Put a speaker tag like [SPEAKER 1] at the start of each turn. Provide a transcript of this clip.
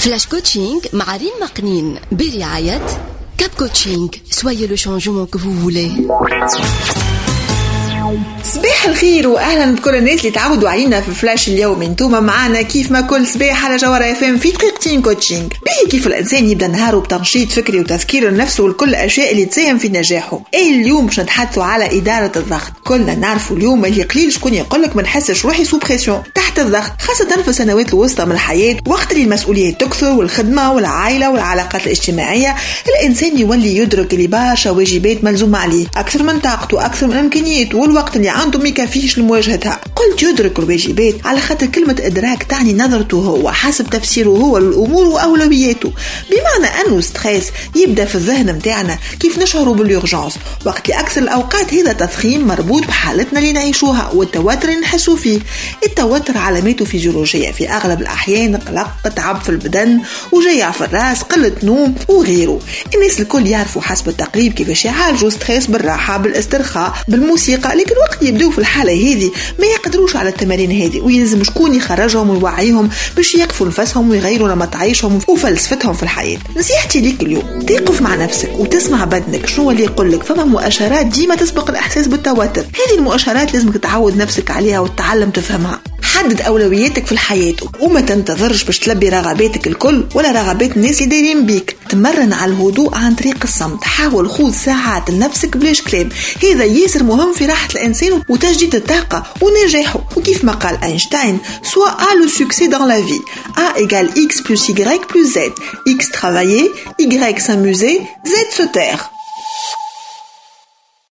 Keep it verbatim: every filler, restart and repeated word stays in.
[SPEAKER 1] فلاش كوتشينغ مع ريم مقنين برعاية كاب كوتشينغ. Soyez le changement que vous voulez.
[SPEAKER 2] صباح الخير واهلا بكل الناس اللي تعودوا علينا في فلاش اليوم. انتوما معانا كيف ما كل صباح على جوهرة اف ام في دقيقتين كوتشينغ به كيف الانسان يبدا نهاره بتنشيط فكري وتذكير لنفسه والكل الاشياء اللي تساهم في نجاحه. اي اليوم باش نتحدثوا على اداره الضغط. كلنا نعرفوا اليوم اللي قليل شكون يقولك ما نحسش روحي سو بريسيون تحت الضغط، خاصه في السنوات الوسطى من الحياه وقت اللي المسؤوليات تكثر والخدمه والعائله والعلاقات الاجتماعيه. الانسان يولي يدرك اللي برشا واجبات ملزوم عليه اكثر من طاقته اكثر من امكانياته والوقت اللي عنده ما يكفيش لمواجهتها. قلت يدرك الواجبات على خاطر كلمة إدراك تعني نظرته هو حسب تفسيره هو للأمور وأولوياته، بمعنى أنه ستريس يبدأ في الذهن متاعنا كيف نشعروا باليورجانس وقت لأكثر الأوقات هذا تضخيم مربوط بحالتنا اللي نعيشوها والتوتر اللي نحسوا فيه. التوتر علاماته فيزيولوجية في أغلب الأحيان قلق تعب في البدن وجيع في الرأس قلة نوم وغيره. الناس الكل يعرفوا حسب التقريب كيفاش يعالجوا ستريس بالراحة بالاسترخاء بالموسيقى، لكن وقت يبدأوا في الحالة هذه ما يقدروش على التمارين هذه ويلزم شكون يخرجهم ويوعيهم باش يكفوا نفسهم ويغيروا نمط عيشهم وفلسفتهم في الحياة. نصيحتي ليك اليوم تقف مع نفسك وتسمع بدنك شنو اللي يقولك. فما مؤشرات ديما تسبق الإحساس بالتوتر، هذه المؤشرات لازم تعود نفسك عليها وتتعلم تفهمها. حدد أولوياتك في الحياة وما تنتظرش باش تلبي رغباتك الكل ولا رغبات الناس اللي دايرين بيك. تمرن على الهدوء عن طريق الصمت، حاول خذ ساعات لنفسك بلاش كلام، هذا ياسر مهم في راحة الإنسان وتجديد الطاقة ونجاحه. وكيف ما قال أينشتاين soit A le succès dans la vie A égale X plus Y plus Z. X travailler, Y s'amuser, Z se taire.